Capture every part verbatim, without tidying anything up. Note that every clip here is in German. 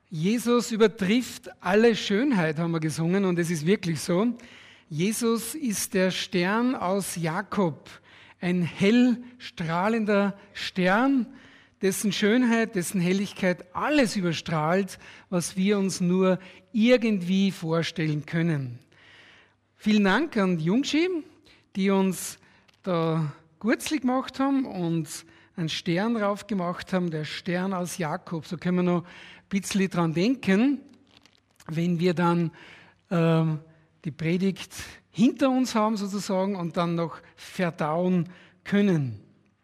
Jesus übertrifft alle Schönheit, haben wir gesungen, und es ist wirklich so. Jesus ist der Stern aus Jakob, ein hell strahlender Stern, dessen Schönheit, dessen Helligkeit alles überstrahlt, was wir uns nur irgendwie vorstellen können. Vielen Dank an die Jungschi, die uns da Gurzli gemacht haben und einen Stern drauf gemacht haben, der Stern aus Jakob. So können wir noch ein bisschen dran denken, wenn wir dann äh, die Predigt hinter uns haben sozusagen und dann noch verdauen können.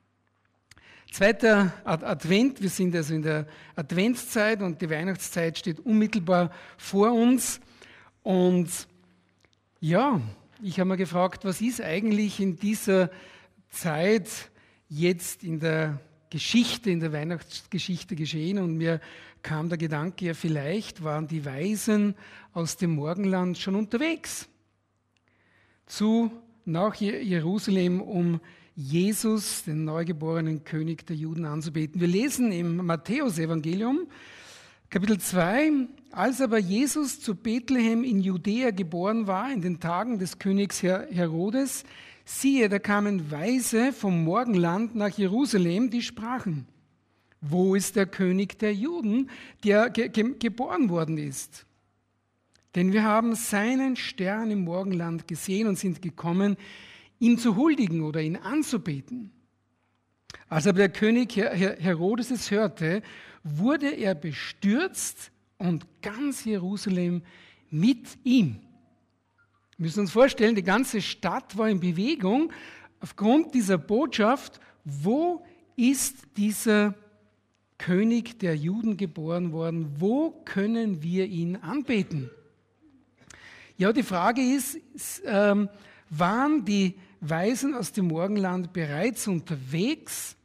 Zweiter Advent, wir sind also in der Adventszeit und die Weihnachtszeit steht unmittelbar vor uns. Und ja, ich habe mir gefragt, was ist eigentlich in dieser Zeit jetzt in der Geschichte, in der Weihnachtsgeschichte geschehen? Und mir kam der Gedanke, ja, vielleicht waren die Weisen aus dem Morgenland schon unterwegs zu nach Jerusalem, um Jesus, den neugeborenen König der Juden, anzubeten. Wir lesen im Matthäus-Evangelium, Kapitel zwei, als aber Jesus zu Bethlehem in Judäa geboren war, in den Tagen des Königs Herodes, siehe, da kamen Weise vom Morgenland nach Jerusalem, die sprachen: Wo ist der König der Juden, der ge- ge- geboren worden ist? Denn wir haben seinen Stern im Morgenland gesehen und sind gekommen, ihm zu huldigen oder ihn anzubeten. Als aber der König Herodes es hörte, wurde er bestürzt und ganz Jerusalem mit ihm. Wir müssen uns vorstellen, die ganze Stadt war in Bewegung aufgrund dieser Botschaft: Wo ist dieser König der Juden geboren worden? Wo können wir ihn anbeten? Ja, die Frage ist, ähm, waren die Weisen aus dem Morgenland bereits unterwegs,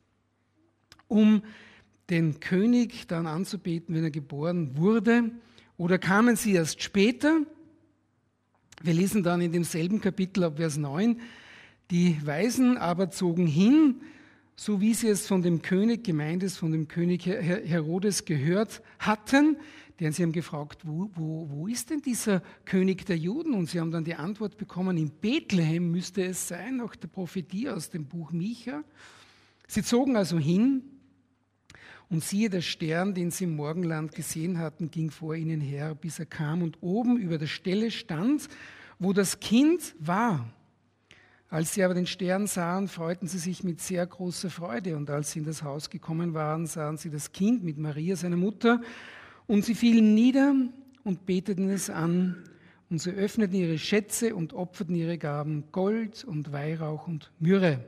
um den König dann anzubeten, wenn er geboren wurde? Oder kamen sie erst später? Wir lesen dann in demselben Kapitel ab Vers neun, die Weisen aber zogen hin, so wie sie es von dem König, gemeint ist, von dem König Herodes gehört hatten. Denn sie haben gefragt, wo, wo, wo ist denn dieser König der Juden? Und sie haben dann die Antwort bekommen, in Bethlehem müsste es sein, nach der Prophetie aus dem Buch Micha. Sie zogen also hin, und siehe, der Stern, den sie im Morgenland gesehen hatten, ging vor ihnen her, bis er kam und oben über der Stelle stand, wo das Kind war. Als sie aber den Stern sahen, freuten sie sich mit sehr großer Freude. Und als sie in das Haus gekommen waren, sahen sie das Kind mit Maria, seiner Mutter, und sie fielen nieder und beteten es an. Und sie öffneten ihre Schätze und opferten ihre Gaben, Gold und Weihrauch und Myrrhe.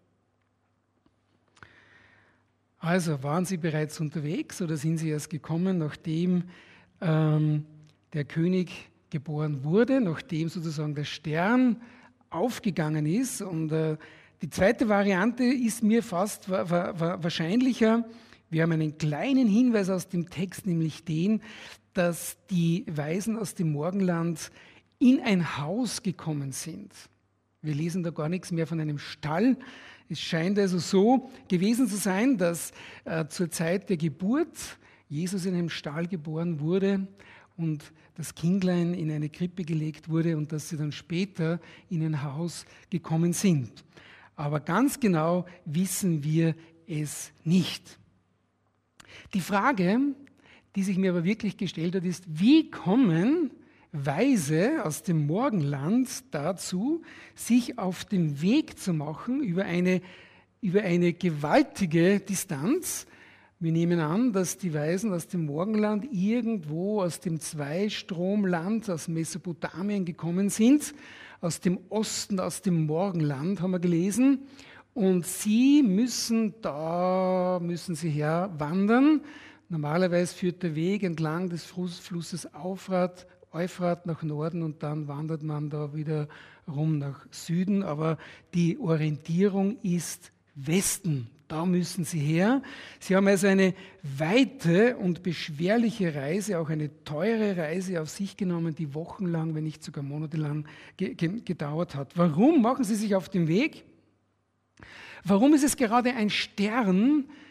Also waren sie bereits unterwegs oder sind sie erst gekommen, nachdem ähm, der König geboren wurde, nachdem sozusagen der Stern aufgegangen ist? Und äh, die zweite Variante ist mir fast wa- wa- wahrscheinlicher. Wir haben einen kleinen Hinweis aus dem Text, nämlich den, dass die Weisen aus dem Morgenland in ein Haus gekommen sind. Wir lesen da gar nichts mehr von einem Stall. Es scheint also so gewesen zu sein, dass äh, zur Zeit der Geburt Jesus in einem Stall geboren wurde und das Kindlein in eine Krippe gelegt wurde und dass sie dann später in ein Haus gekommen sind. Aber ganz genau wissen wir es nicht. Die Frage, die sich mir aber wirklich gestellt hat, ist: Wie kommen Weise aus dem Morgenland dazu, sich auf den Weg zu machen über eine, über eine gewaltige Distanz? Wir nehmen an, dass die Weisen aus dem Morgenland irgendwo aus dem Zweistromland, aus Mesopotamien gekommen sind, aus dem Osten, aus dem Morgenland, haben wir gelesen. Und sie müssen da, müssen sie herwandern. Normalerweise führt der Weg entlang des Flusses Euphrat, Euphrat nach Norden und dann wandert man da wieder rum nach Süden. Aber die Orientierung ist Westen. Da müssen sie her. Sie haben also eine weite und beschwerliche Reise, auch eine teure Reise auf sich genommen, die wochenlang, wenn nicht sogar monatelang ge- ge- gedauert hat. Warum machen sie sich auf den Weg? Warum ist es gerade ein Stern,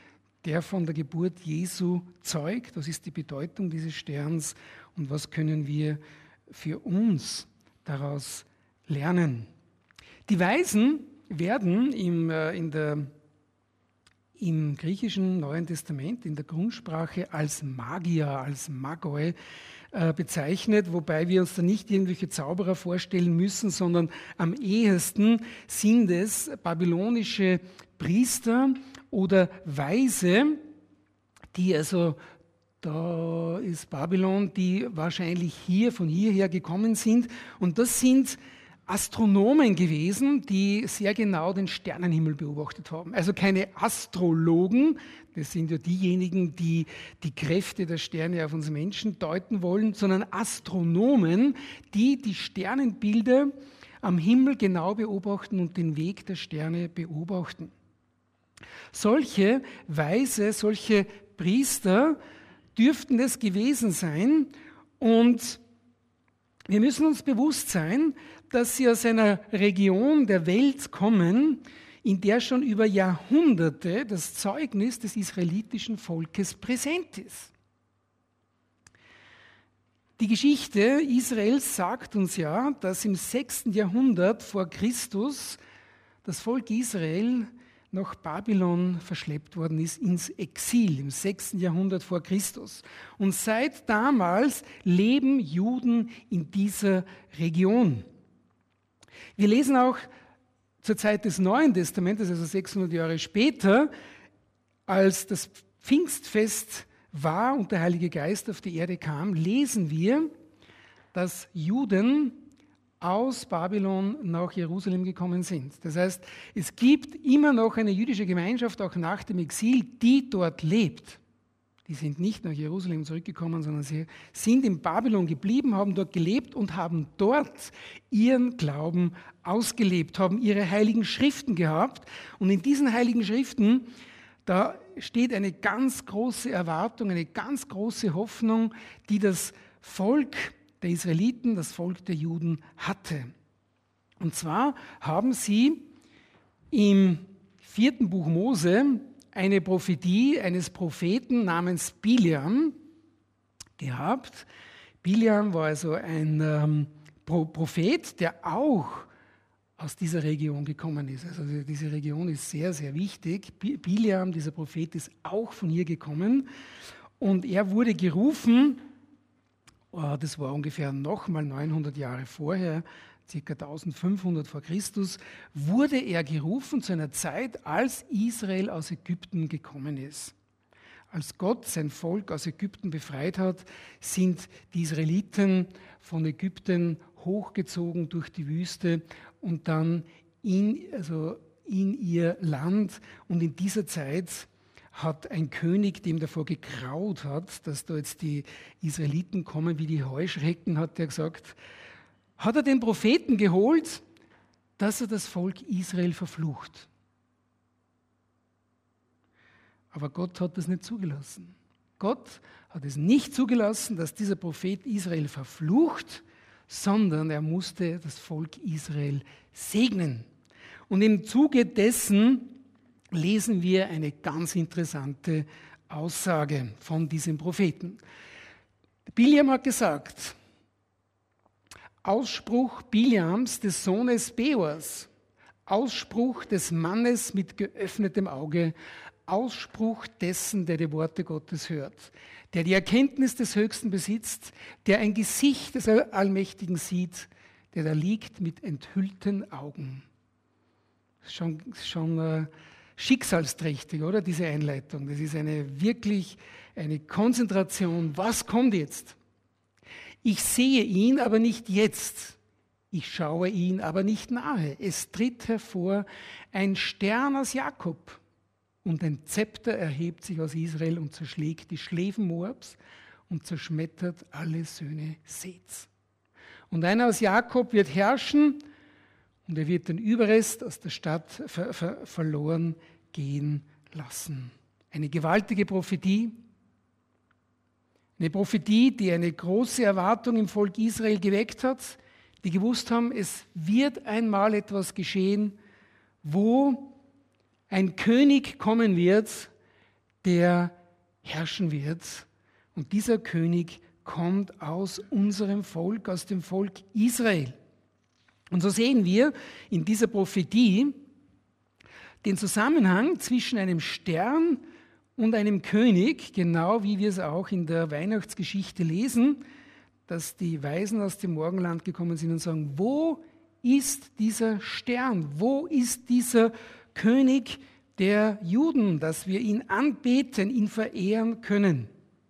der von der Geburt Jesu zeugt? Was ist die Bedeutung dieses Sterns und was können wir für uns daraus lernen? Die Weisen werden im, äh, in der, im griechischen Neuen Testament, in der Grundsprache als Magier, als Magoi äh, bezeichnet, wobei wir uns da nicht irgendwelche Zauberer vorstellen müssen, sondern am ehesten sind es babylonische Priester oder Weise, die also, da ist Babylon, die wahrscheinlich hier, von hierher gekommen sind. Und das sind Astronomen gewesen, die sehr genau den Sternenhimmel beobachtet haben. Also keine Astrologen, das sind ja diejenigen, die die Kräfte der Sterne auf uns Menschen deuten wollen, sondern Astronomen, die die Sternenbilder am Himmel genau beobachten und den Weg der Sterne beobachten. Solche Weise, solche Priester dürften es gewesen sein, und wir müssen uns bewusst sein, dass sie aus einer Region der Welt kommen, in der schon über Jahrhunderte das Zeugnis des israelitischen Volkes präsent ist. Die Geschichte Israels sagt uns ja, dass im sechsten Jahrhundert vor Christus das Volk Israel nach Babylon verschleppt worden ist, ins Exil, im sechsten Jahrhundert vor Christus. Und seit damals leben Juden in dieser Region. Wir lesen auch zur Zeit des Neuen Testamentes, also sechshundert Jahre später, als das Pfingstfest war und der Heilige Geist auf die Erde kam, lesen wir, dass Juden aus Babylon nach Jerusalem gekommen sind. Das heißt, es gibt immer noch eine jüdische Gemeinschaft, auch nach dem Exil, die dort lebt. Die sind nicht nach Jerusalem zurückgekommen, sondern sie sind in Babylon geblieben, haben dort gelebt und haben dort ihren Glauben ausgelebt, haben ihre heiligen Schriften gehabt. Und in diesen heiligen Schriften, da steht eine ganz große Erwartung, eine ganz große Hoffnung, die das Volk der Israeliten, das Volk der Juden hatte. Und zwar haben sie im vierten Buch Mose eine Prophetie eines Propheten namens Bileam gehabt. Bileam war also ein ähm, Prophet, der auch aus dieser Region gekommen ist. Also diese Region ist sehr, sehr wichtig. Bileam, dieser Prophet, ist auch von hier gekommen. Und er wurde gerufen, das war ungefähr nochmal neunhundert Jahre vorher, ca. eintausendfünfhundert vor Christus, wurde er gerufen zu einer Zeit, als Israel aus Ägypten gekommen ist. Als Gott sein Volk aus Ägypten befreit hat, sind die Israeliten von Ägypten hochgezogen durch die Wüste und dann in, also in ihr Land. Und in dieser Zeit hat ein König, dem davor gegraut hat, dass da jetzt die Israeliten kommen wie die Heuschrecken, hat er gesagt, hat er den Propheten geholt, dass er das Volk Israel verflucht. Aber Gott hat das nicht zugelassen. Gott hat es nicht zugelassen, dass dieser Prophet Israel verflucht, sondern er musste das Volk Israel segnen. Und im Zuge dessen lesen wir eine ganz interessante Aussage von diesem Propheten. Bileam hat gesagt, Ausspruch Bileams, des Sohnes Beors, Ausspruch des Mannes mit geöffnetem Auge, Ausspruch dessen, der die Worte Gottes hört, der die Erkenntnis des Höchsten besitzt, der ein Gesicht des Allmächtigen sieht, der da liegt mit enthüllten Augen. Schon, schon äh, schicksalsträchtig, oder, diese Einleitung. Das ist eine wirklich eine Konzentration. Was kommt jetzt? Ich sehe ihn, aber nicht jetzt. Ich schaue ihn, aber nicht nahe. Es tritt hervor ein Stern aus Jakob und ein Zepter erhebt sich aus Israel und zerschlägt die Schläfen Moabs und zerschmettert alle Söhne Seths. Und einer aus Jakob wird herrschen und er wird den Überrest aus der Stadt ver- ver- verloren gehen lassen. Eine gewaltige Prophetie. Eine Prophetie, die eine große Erwartung im Volk Israel geweckt hat, die gewusst haben, es wird einmal etwas geschehen, wo ein König kommen wird, der herrschen wird. Und dieser König kommt aus unserem Volk, aus dem Volk Israel. Und so sehen wir in dieser Prophetie den Zusammenhang zwischen einem Stern und einem König, genau wie wir es auch in der Weihnachtsgeschichte lesen, dass die Weisen aus dem Morgenland gekommen sind und sagen, wo ist dieser Stern? Wo ist dieser König der Juden, dass wir ihn anbeten, ihn verehren können?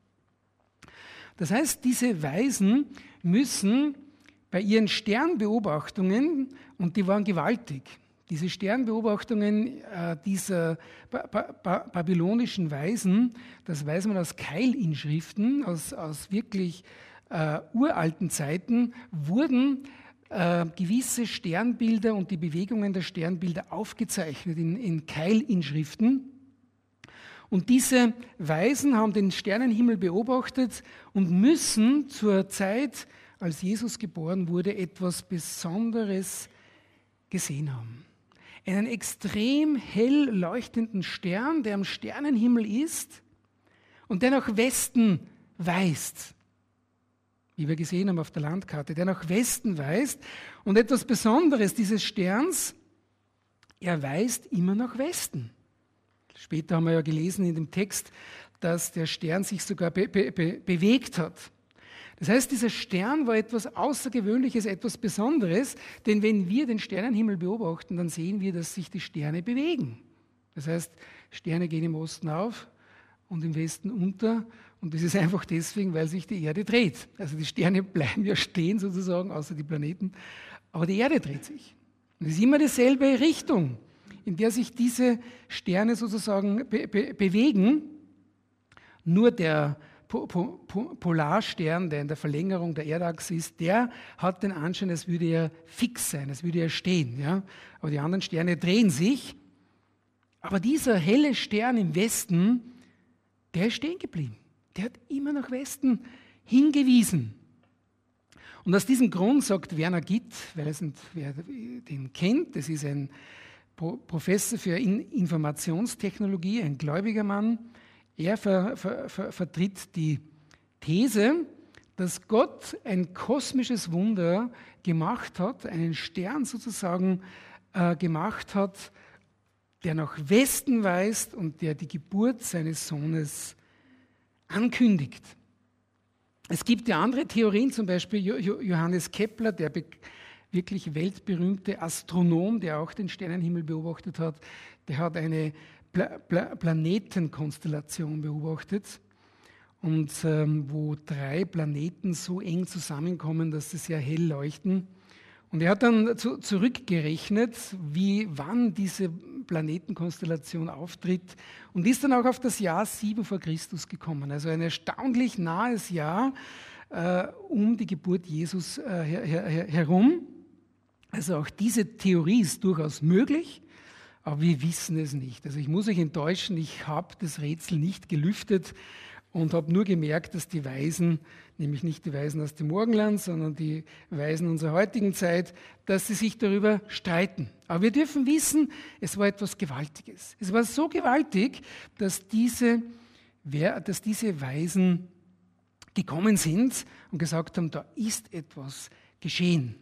Das heißt, diese Weisen müssen bei ihren Sternbeobachtungen, und die waren gewaltig, diese Sternbeobachtungen äh, dieser ba- ba- ba- babylonischen Weisen, das weiß man aus Keilinschriften, aus, aus wirklich äh, uralten Zeiten, wurden äh, gewisse Sternbilder und die Bewegungen der Sternbilder aufgezeichnet in, in Keilinschriften. Und diese Weisen haben den Sternenhimmel beobachtet und müssen zur Zeit, als Jesus geboren wurde, etwas Besonderes gesehen haben. Einen extrem hell leuchtenden Stern, der am Sternenhimmel ist und der nach Westen weist. Wie wir gesehen haben auf der Landkarte, der nach Westen weist. Und etwas Besonderes dieses Sterns, er weist immer nach Westen. Später haben wir ja gelesen in dem Text, dass der Stern sich sogar be- be- be- bewegt hat. Das heißt, dieser Stern war etwas Außergewöhnliches, etwas Besonderes, denn wenn wir den Sternenhimmel beobachten, dann sehen wir, dass sich die Sterne bewegen. Das heißt, Sterne gehen im Osten auf und im Westen unter und das ist einfach deswegen, weil sich die Erde dreht. Also die Sterne bleiben ja stehen sozusagen, außer die Planeten, aber die Erde dreht sich. Und es ist immer dieselbe Richtung, in der sich diese Sterne sozusagen be- be- bewegen. Nur der Po- Po- Po- Polarstern, der in der Verlängerung der Erdachse ist, der hat den Anschein, als würde er fix sein, als würde er stehen. Ja? Aber die anderen Sterne drehen sich. Aber dieser helle Stern im Westen, der ist stehen geblieben. Der hat immer nach Westen hingewiesen. Und aus diesem Grund sagt Werner Gitt, weil es nicht, wer den kennt, das ist ein Professor für Informationstechnologie, ein gläubiger Mann. Er ver, ver, ver, vertritt die These, dass Gott ein kosmisches Wunder gemacht hat, einen Stern sozusagen äh, gemacht hat, der nach Westen weist und der die Geburt seines Sohnes ankündigt. Es gibt ja andere Theorien, zum Beispiel Johannes Kepler, der wirklich weltberühmte Astronom, der auch den Sternenhimmel beobachtet hat, der hat eine Pla- Pla- Planetenkonstellation beobachtet, und ähm, wo drei Planeten so eng zusammenkommen, dass sie sehr hell leuchten. Und er hat dann zu, zurückgerechnet, wie wann diese Planetenkonstellation auftritt und ist dann auch auf das Jahr sieben vor Christus gekommen. Also ein erstaunlich nahes Jahr äh, um die Geburt Jesus äh, her, her, herum. Also auch diese Theorie ist durchaus möglich, aber wir wissen es nicht. Also ich muss euch enttäuschen, ich habe das Rätsel nicht gelüftet und habe nur gemerkt, dass die Weisen, nämlich nicht die Weisen aus dem Morgenland, sondern die Weisen unserer heutigen Zeit, dass sie sich darüber streiten. Aber wir dürfen wissen, es war etwas Gewaltiges. Es war so gewaltig, dass diese, dass diese Weisen gekommen sind und gesagt haben, da ist etwas geschehen.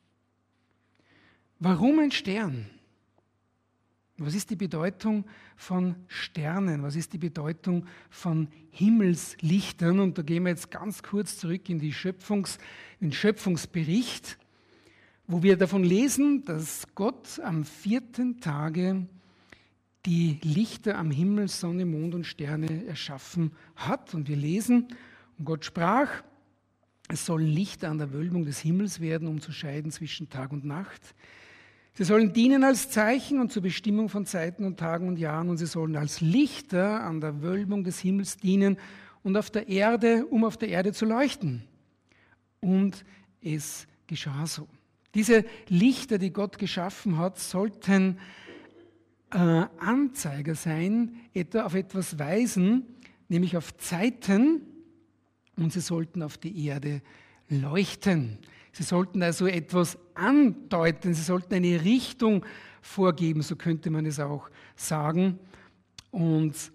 Warum ein Stern? Was ist die Bedeutung von Sternen? Was ist die Bedeutung von Himmelslichtern? Und da gehen wir jetzt ganz kurz zurück in die Schöpfungs, den Schöpfungsbericht, wo wir davon lesen, dass Gott am vierten Tage die Lichter am Himmel, Sonne, Mond und Sterne erschaffen hat. Und wir lesen, und Gott sprach, es sollen Lichter an der Wölbung des Himmels werden, um zu scheiden zwischen Tag und Nacht. Sie sollen dienen als Zeichen und zur Bestimmung von Zeiten und Tagen und Jahren, und sie sollen als Lichter an der Wölbung des Himmels dienen und auf der Erde, um auf der Erde zu leuchten. Und es geschah so. Diese Lichter, die Gott geschaffen hat, sollten äh, Anzeiger sein, etwa auf etwas weisen, nämlich auf Zeiten, und sie sollten auf die Erde leuchten. Sie sollten also etwas andeuten, sie sollten eine Richtung vorgeben, so könnte man es auch sagen. Und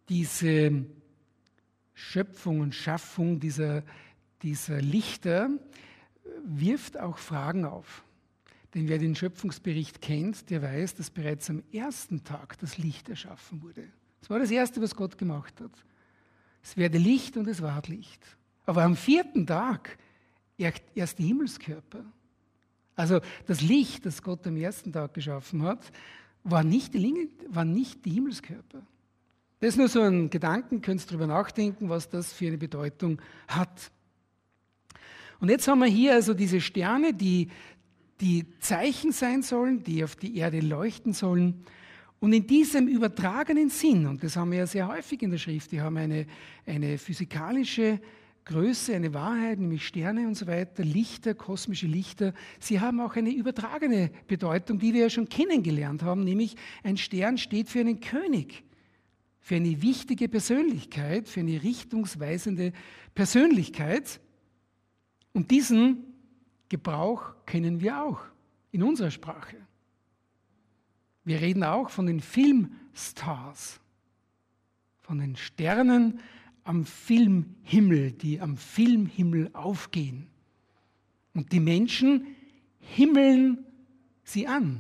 diese Schöpfung und Schaffung dieser, dieser Lichter wirft auch Fragen auf. Denn wer den Schöpfungsbericht kennt, der weiß, dass bereits am ersten Tag das Licht erschaffen wurde. Das war das Erste, was Gott gemacht hat. Es werde Licht und es ward Licht. Aber am vierten Tag erst die Himmelskörper. Also das Licht, das Gott am ersten Tag geschaffen hat, war nicht die, war nicht die Himmelskörper. Das ist nur so ein Gedanken, könnt ihr darüber nachdenken, was das für eine Bedeutung hat. Und jetzt haben wir hier also diese Sterne, die, die Zeichen sein sollen, die auf die Erde leuchten sollen. Und in diesem übertragenen Sinn, und das haben wir ja sehr häufig in der Schrift, die haben eine, eine physikalische Größe, eine Wahrheit, nämlich Sterne und so weiter, Lichter, kosmische Lichter, sie haben auch eine übertragene Bedeutung, die wir ja schon kennengelernt haben, nämlich ein Stern steht für einen König, für eine wichtige Persönlichkeit, für eine richtungsweisende Persönlichkeit. Und diesen Gebrauch kennen wir auch in unserer Sprache. Wir reden auch von den Filmstars, von den Sternen am Filmhimmel, die am Filmhimmel aufgehen. Und die Menschen himmeln sie an.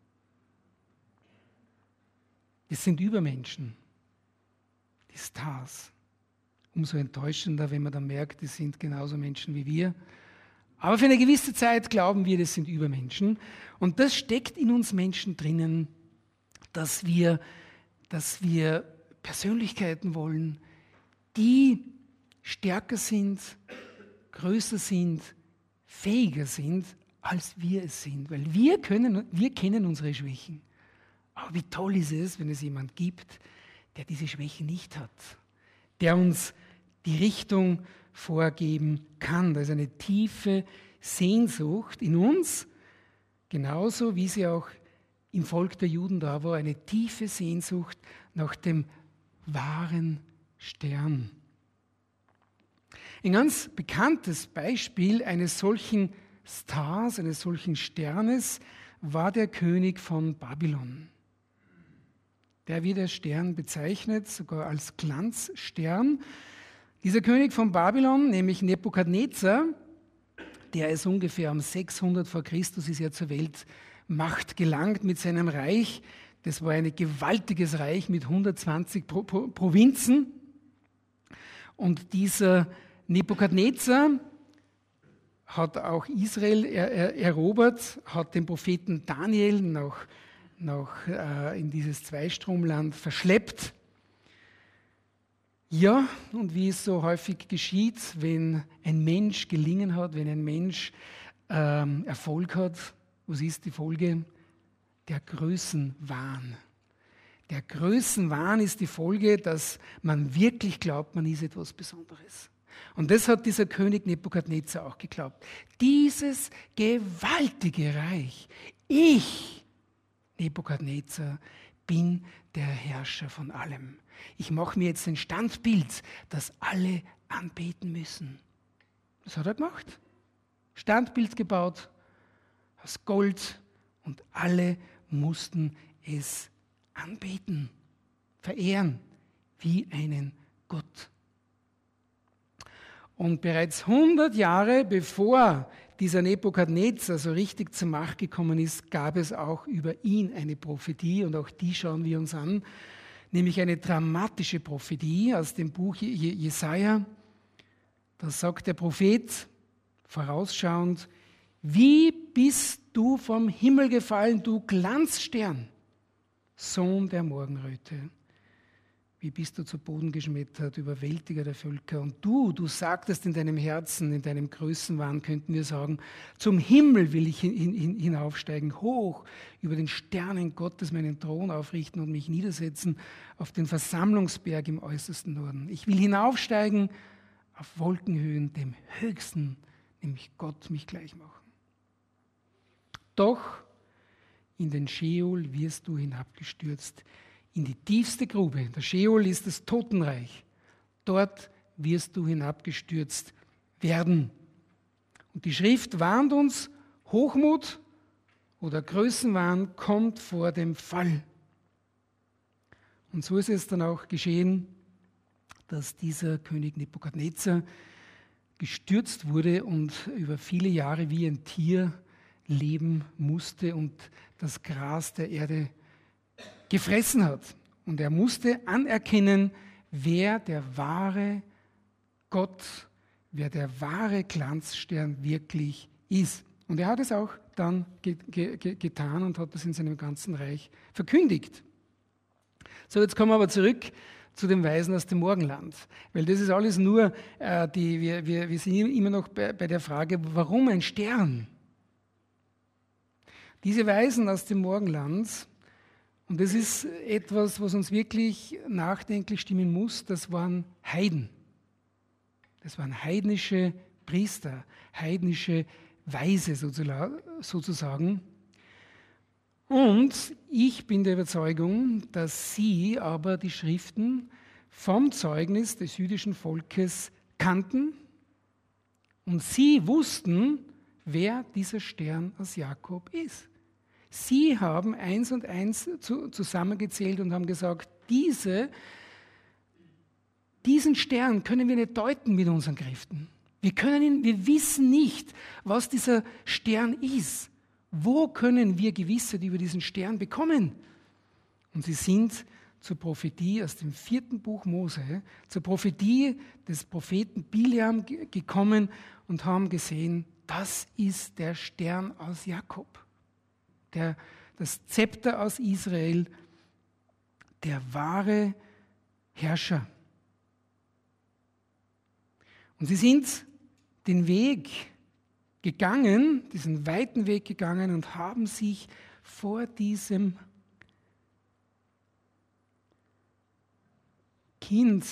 Das sind Übermenschen, die Stars. Umso enttäuschender, wenn man dann merkt, die sind genauso Menschen wie wir. Aber für eine gewisse Zeit glauben wir, das sind Übermenschen. Und das steckt in uns Menschen drinnen, dass wir, dass wir Persönlichkeiten wollen, die stärker sind, größer sind, fähiger sind, als wir es sind. Weil wir können, wir kennen unsere Schwächen. Aber wie toll ist es, wenn es jemand gibt, der diese Schwächen nicht hat, der uns die Richtung vorgeben kann. Da ist eine tiefe Sehnsucht in uns, genauso wie sie auch im Volk der Juden da war, eine tiefe Sehnsucht nach dem wahren Stern. Ein ganz bekanntes Beispiel eines solchen Stars, eines solchen Sternes, war der König von Babylon. Der wird als Stern bezeichnet, sogar als Glanzstern. Dieser König von Babylon, nämlich Nebukadnezar, der ist ungefähr um sechshundert vor Christus ist er zur Weltmacht gelangt mit seinem Reich. Das war ein gewaltiges Reich mit hundertzwanzig Pro- Pro- Provinzen. Und dieser Nebukadnezar hat auch Israel er- er- erobert, hat den Propheten Daniel nach, nach, äh, in dieses Zweistromland verschleppt. Ja, und wie es so häufig geschieht, wenn ein Mensch gelingen hat, wenn ein Mensch ähm, Erfolg hat, was ist die Folge? Der Größenwahn. Der Größenwahn ist die Folge, dass man wirklich glaubt, man ist etwas Besonderes. Und das hat dieser König Nebukadnezar auch geglaubt. Dieses gewaltige Reich, ich, Nebukadnezar, bin der Herrscher von allem. Ich mache mir jetzt ein Standbild, das alle anbeten müssen. Das hat er gemacht. Standbild gebaut aus Gold und alle mussten es anbeten, verehren wie einen Gott. Und bereits hundert Jahre bevor dieser Nebukadnezar so richtig zur Macht gekommen ist, gab es auch über ihn eine Prophetie und auch die schauen wir uns an. Nämlich eine dramatische Prophetie aus dem Buch Jesaja. Da sagt der Prophet vorausschauend: Wie bist du vom Himmel gefallen, du Glanzstern, Sohn der Morgenröte? Wie bist du zu Boden geschmettert, Überwältiger der Völker? Und du, du sagtest in deinem Herzen, in deinem Größenwahn, könnten wir sagen, zum Himmel will ich hin, hin, hinaufsteigen, hoch über den Sternen Gottes meinen Thron aufrichten und mich niedersetzen auf den Versammlungsberg im äußersten Norden. Ich will hinaufsteigen auf Wolkenhöhen, dem Höchsten, nämlich Gott, mich gleich machen. Doch in den Scheol wirst du hinabgestürzt, in die tiefste Grube. Der Scheol ist das Totenreich. Dort wirst du hinabgestürzt werden. Und die Schrift warnt uns, Hochmut oder Größenwahn kommt vor dem Fall. Und so ist es dann auch geschehen, dass dieser König Nebukadnezar gestürzt wurde und über viele Jahre wie ein Tier leben musste und das Gras der Erde gefressen hat. Und er musste anerkennen, wer der wahre Gott, wer der wahre Glanzstern wirklich ist. Und er hat es auch dann ge- ge- getan und hat das in seinem ganzen Reich verkündigt. So, jetzt kommen wir aber zurück zu den Weisen aus dem Morgenland. Weil das ist alles nur, äh, die, wir, wir, wir sind immer noch bei, bei der Frage, warum ein Stern? Diese Weisen aus dem Morgenland, und das ist etwas, was uns wirklich nachdenklich stimmen muss, das waren Heiden. Das waren heidnische Priester, heidnische Weise sozusagen. Und ich bin der Überzeugung, dass sie aber die Schriften vom Zeugnis des jüdischen Volkes kannten und sie wussten, wer dieser Stern aus Jakob ist. Sie haben eins und eins zusammengezählt und haben gesagt, diese, diesen Stern können wir nicht deuten mit unseren Kräften. Wir können ihn, wir wissen nicht, was dieser Stern ist. Wo können wir Gewissheit über diesen Stern bekommen? Und sie sind zur Prophetie aus dem vierten Buch Mose, zur Prophetie des Propheten Bileam gekommen und haben gesehen, das ist der Stern aus Jakob, der, das Zepter aus Israel, der wahre Herrscher. Und sie sind den Weg gegangen, diesen weiten Weg gegangen und haben sich vor diesem Kind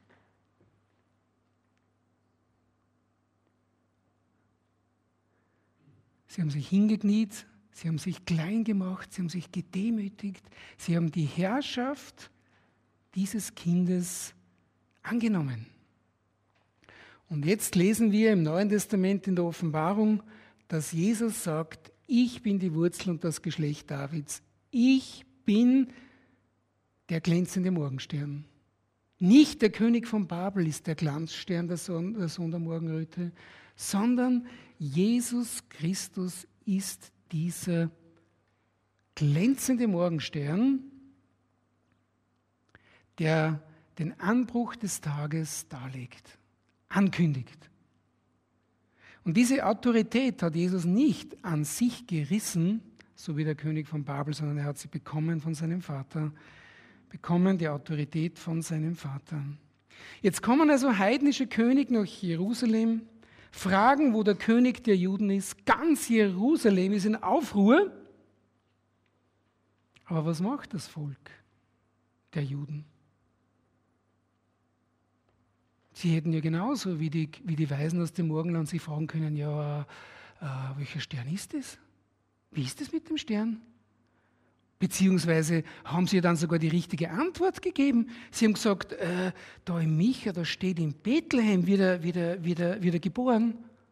sie haben sich hingekniet, sie haben sich klein gemacht, sie haben sich gedemütigt, sie haben die Herrschaft dieses Kindes angenommen. Und jetzt lesen wir im Neuen Testament in der Offenbarung, dass Jesus sagt, ich bin die Wurzel und das Geschlecht Davids. Ich bin der glänzende Morgenstern. Nicht der König von Babel ist der Glanzstern der Sohn der Morgenröte, sondern Jesus Christus ist dieser glänzende Morgenstern, der den Anbruch des Tages darlegt, ankündigt. Und diese Autorität hat Jesus nicht an sich gerissen, so wie der König von Babel, sondern er hat sie bekommen von seinem Vater, bekommen die Autorität von seinem Vater. Jetzt kommen also heidnische Könige nach Jerusalem, fragen, wo der König der Juden ist. Ganz Jerusalem ist in Aufruhr. Aber was macht das Volk der Juden? Sie hätten ja genauso wie die, wie die Weisen aus dem Morgenland sich fragen können, ja, äh, welcher Stern ist es? Wie ist es mit dem Stern? Beziehungsweise haben sie dann sogar die richtige Antwort gegeben. Sie haben gesagt, äh, da in Micha, da steht in Bethlehem wieder, wieder, wieder, wieder geboren.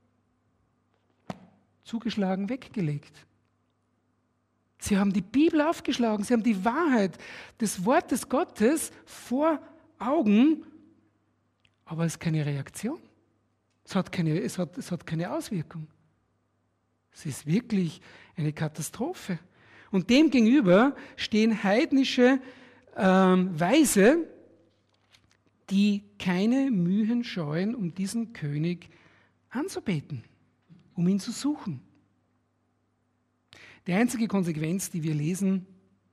Zugeschlagen, weggelegt. Sie haben die Bibel aufgeschlagen, sie haben die Wahrheit des Wortes Gottes vor Augen, aber es ist keine Reaktion. Es hat keine, es hat, es hat keine Auswirkung. Es ist wirklich eine Katastrophe. Und dem gegenüber stehen heidnische ähm, Weise, die keine Mühen scheuen, um diesen König anzubeten, um ihn zu suchen. Die einzige Konsequenz, die wir lesen,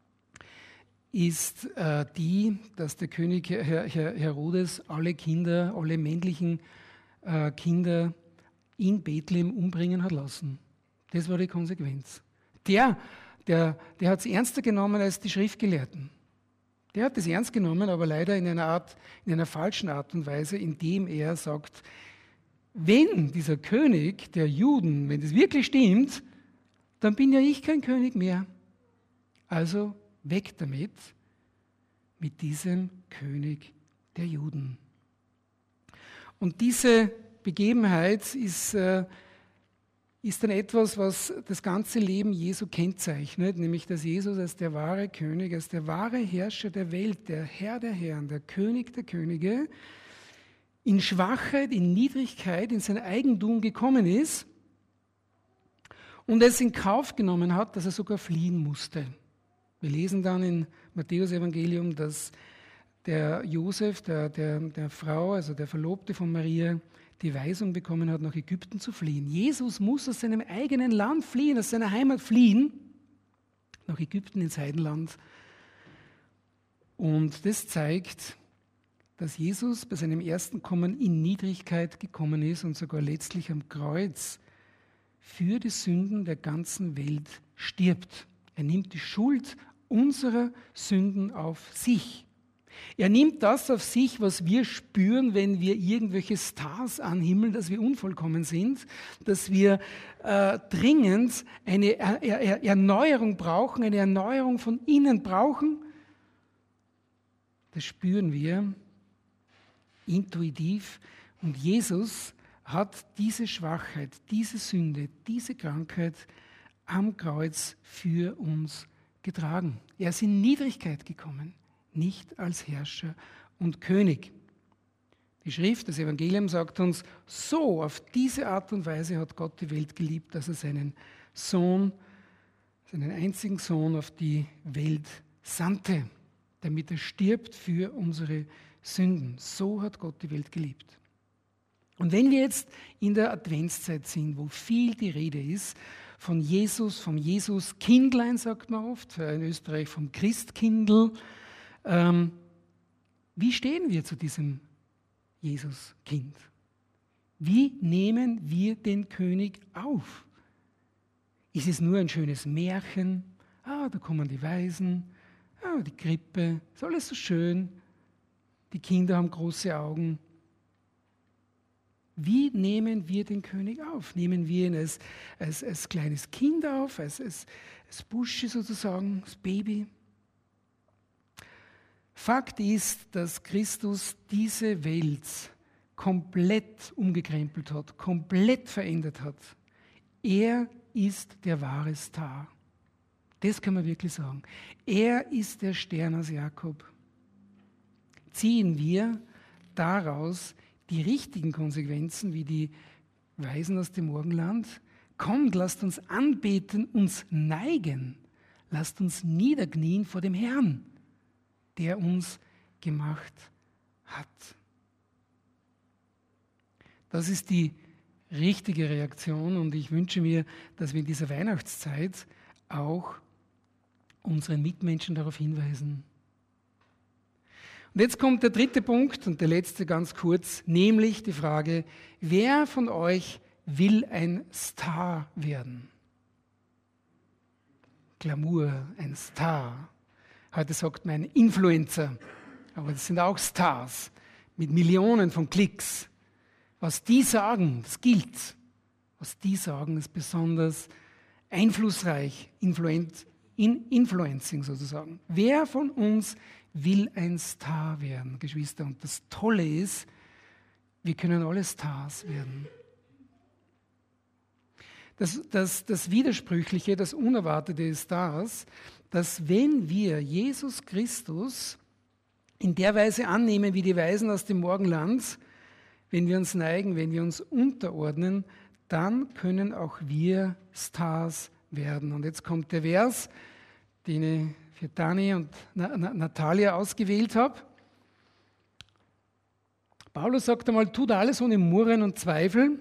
ist äh, die, dass der König Her- Her- Herodes alle Kinder, alle männlichen äh, Kinder in Bethlehem umbringen hat lassen. Das war die Konsequenz. Der, der, der hat es ernster genommen als die Schriftgelehrten. Der hat es ernst genommen, aber leider in einer Art, in einer falschen Art und Weise, indem er sagt, wenn dieser König der Juden, wenn das wirklich stimmt, dann bin ja ich kein König mehr. Also weg damit, mit diesem König der Juden. Und diese Begebenheit ist äh, ist dann etwas, was das ganze Leben Jesu kennzeichnet, nämlich dass Jesus als der wahre König, als der wahre Herrscher der Welt, der Herr der Herren, der König der Könige, in Schwachheit, in Niedrigkeit, in sein Eigentum gekommen ist und es in Kauf genommen hat, dass er sogar fliehen musste. Wir lesen dann in Matthäus Evangelium, dass der Josef, der, der, der Frau, also der Verlobte von Maria, die Weisung bekommen hat, nach Ägypten zu fliehen. Jesus muss aus seinem eigenen Land fliehen, aus seiner Heimat fliehen, nach Ägypten ins Heidenland. Und das zeigt, dass Jesus bei seinem ersten Kommen in Niedrigkeit gekommen ist und sogar letztlich am Kreuz für die Sünden der ganzen Welt stirbt. Er nimmt die Schuld unserer Sünden auf sich. Er nimmt das auf sich, was wir spüren, wenn wir irgendwelche Stars anhimmeln, dass wir unvollkommen sind, dass wir äh, dringend eine er- er- Erneuerung brauchen, eine Erneuerung von innen brauchen. Das spüren wir intuitiv. Und Jesus hat diese Schwachheit, diese Sünde, diese Krankheit am Kreuz für uns getragen. Er ist in Niedrigkeit gekommen, nicht als Herrscher und König. Die Schrift, das Evangelium sagt uns, so auf diese Art und Weise hat Gott die Welt geliebt, dass er seinen Sohn, seinen einzigen Sohn auf die Welt sandte, damit er stirbt für unsere Sünden. So hat Gott die Welt geliebt. Und wenn wir jetzt in der Adventszeit sind, wo viel die Rede ist, von Jesus, vom Jesus-Kindlein sagt man oft, in Österreich vom Christkindl, ähm, wie stehen wir zu diesem Jesus-Kind? Wie nehmen wir den König auf? Ist es nur ein schönes Märchen? Ah, da kommen die Weisen, ah, die Krippe, ist alles so schön, die Kinder haben große Augen. Wie nehmen wir den König auf? Nehmen wir ihn als, als, als kleines Kind auf, als, als, als Buschi sozusagen, als Baby? Fakt ist, dass Christus diese Welt komplett umgekrempelt hat, komplett verändert hat. Er ist der wahre Star. Das kann man wirklich sagen. Er ist der Stern aus Jakob. Ziehen wir daraus die richtigen Konsequenzen, wie die Weisen aus dem Morgenland? Kommt, lasst uns anbeten, uns neigen. Lasst uns niederknien vor dem Herrn, der uns gemacht hat. Das ist die richtige Reaktion und ich wünsche mir, dass wir in dieser Weihnachtszeit auch unseren Mitmenschen darauf hinweisen. Und jetzt kommt der dritte Punkt und der letzte ganz kurz, nämlich die Frage, wer von euch will ein Star werden? Glamour, ein Star. Heute sagt man ein Influencer, aber das sind auch Stars mit Millionen von Klicks. Was die sagen, das gilt. Was die sagen, ist besonders einflussreich, influent, in, influencing sozusagen. Wer von uns will ein Star werden, Geschwister? Und das Tolle ist, wir können alle Stars werden. Das, das, das Widersprüchliche, das Unerwartete ist das, dass wenn wir Jesus Christus in der Weise annehmen, wie die Weisen aus dem Morgenland, wenn wir uns neigen, wenn wir uns unterordnen, dann können auch wir Stars werden. Und jetzt kommt der Vers, den ich für Dani und Natalia ausgewählt habe. Paulus sagt einmal, tut alles ohne Murren und Zweifel,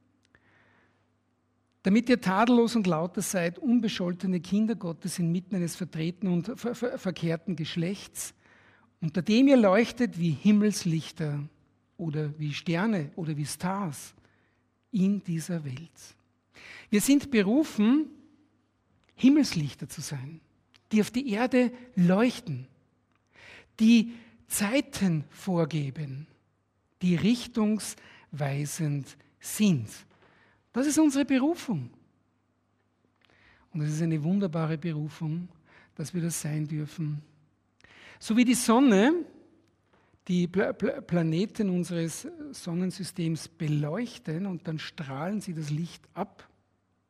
damit ihr tadellos und lauter seid, unbescholtene Kinder Gottes inmitten eines vertretenen und ver- ver- verkehrten Geschlechts, unter dem ihr leuchtet wie Himmelslichter oder wie Sterne oder wie Stars in dieser Welt. Wir sind berufen, Himmelslichter zu sein, die auf die Erde leuchten, die Zeiten vorgeben, die richtungsweisend sind. Das ist unsere Berufung. Und es ist eine wunderbare Berufung, dass wir das sein dürfen. So wie die Sonne die Pla- Pla- Planeten unseres Sonnensystems beleuchten und dann strahlen sie das Licht ab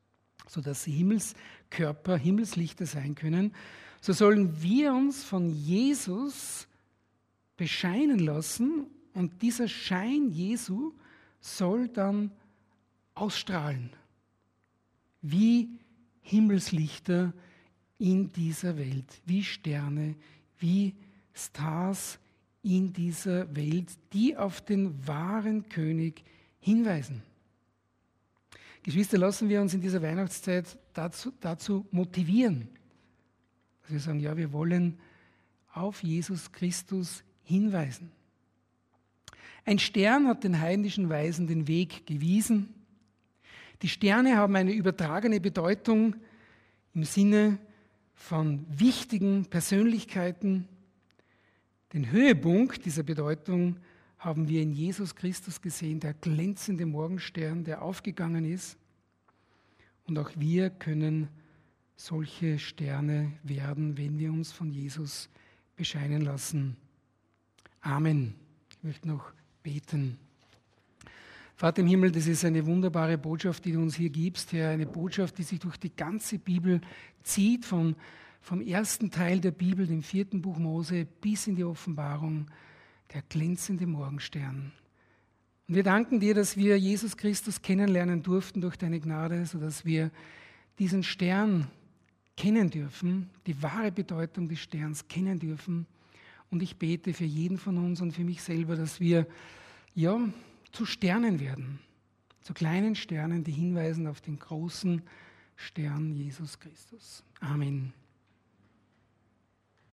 sodass sie Himmelskörper, Himmelslichter sein können, so sollen wir uns von Jesus bescheinen lassen und dieser Schein Jesu soll dann ausstrahlen, wie Himmelslichter in dieser Welt, wie Sterne, wie Stars in dieser Welt, die auf den wahren König hinweisen. Geschwister, lassen wir uns in dieser Weihnachtszeit dazu, dazu motivieren, dass wir sagen, ja, wir wollen auf Jesus Christus hinweisen. Ein Stern hat den heidnischen Weisen den Weg gewiesen. Die Sterne haben eine übertragene Bedeutung im Sinne von wichtigen Persönlichkeiten. Den Höhepunkt dieser Bedeutung haben wir in Jesus Christus gesehen, der glänzende Morgenstern, der aufgegangen ist. Und auch wir können solche Sterne werden, wenn wir uns von Jesus bescheinen lassen. Amen. Ich möchte noch beten. Vater im Himmel, das ist eine wunderbare Botschaft, die du uns hier gibst, Herr, eine Botschaft, die sich durch die ganze Bibel zieht, von, vom ersten Teil der Bibel, dem vierten Buch Mose, bis in die Offenbarung, der glänzende Morgenstern. Und wir danken dir, dass wir Jesus Christus kennenlernen durften durch deine Gnade, sodass wir diesen Stern kennen dürfen, die wahre Bedeutung des Sterns kennen dürfen. Und ich bete für jeden von uns und für mich selber, dass wir ja, zu Sternen werden, zu kleinen Sternen, die hinweisen auf den großen Stern Jesus Christus. Amen.